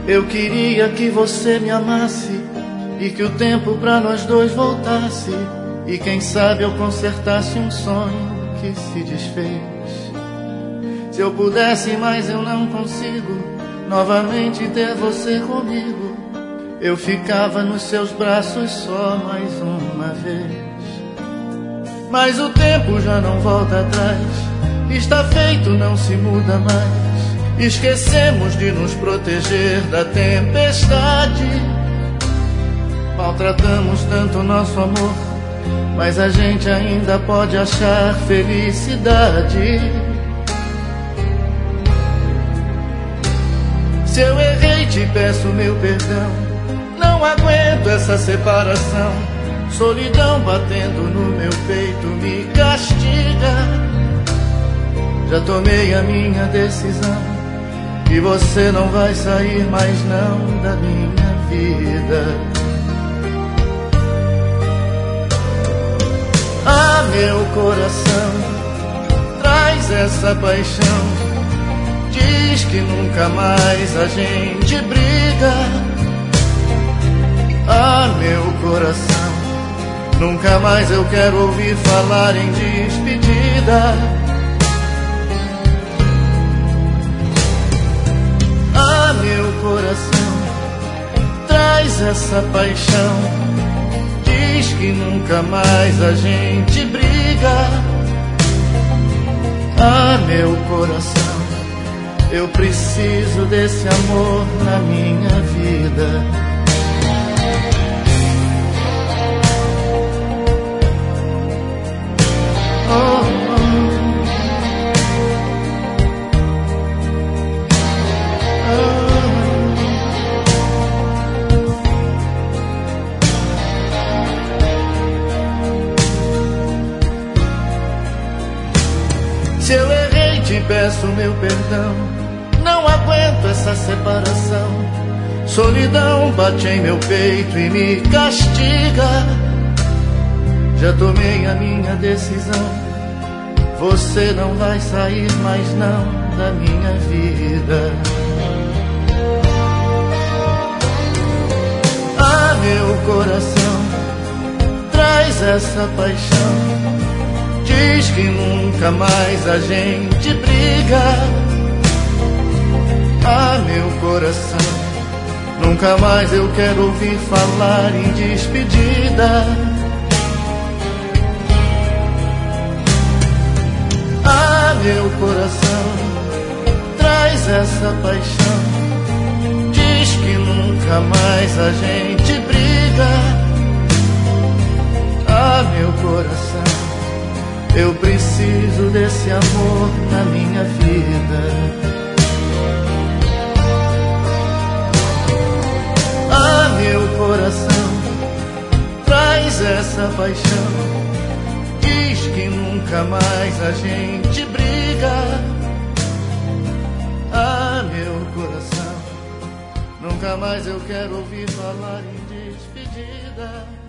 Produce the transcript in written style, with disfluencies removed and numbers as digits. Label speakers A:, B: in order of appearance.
A: Eu queria que você me amasse e que o tempo pra nós dois voltasse, e quem sabe eu consertasse um sonho que se desfez. Se eu pudesse, mas eu não consigo novamente ter você comigo. Eu ficava nos seus braços só mais uma vez. Mas o tempo já não volta atrás, está feito, não se muda mais. Esquecemos de nos proteger da tempestade. Maltratamos tanto nosso amor, mas a gente ainda pode achar felicidade. Se eu errei, te peço meu perdão. Não aguento essa separação. Solidão batendo no meu peito me castiga. Já tomei a minha decisão, e você não vai sair mais não da minha vida. Ah, meu coração, traz essa paixão. Diz que nunca mais a gente briga. Ah, meu coração, nunca mais eu quero ouvir falar em despedida. Ah, meu coração, traz essa paixão. Diz que nunca mais a gente briga. Ah, meu coração, eu preciso desse amor na minha vida. Se eu errei, te peço meu perdão. Não aguento essa separação. Solidão bate em meu peito e me castiga. Já tomei a minha decisão. Você não vai sair mais não da minha vida. Ah, meu coração, traz essa paixão. Diz que nunca mais a gente briga. Ah, meu coração, nunca mais eu quero ouvir falar em despedida. Ah, meu coração, traz essa paixão. Diz que nunca mais a gente briga. Ah, meu coração, eu preciso desse amor na minha vida. Ah, meu coração, traz essa paixão. Diz que nunca mais a gente briga. Ah, meu coração, nunca mais eu quero ouvir falar em despedida.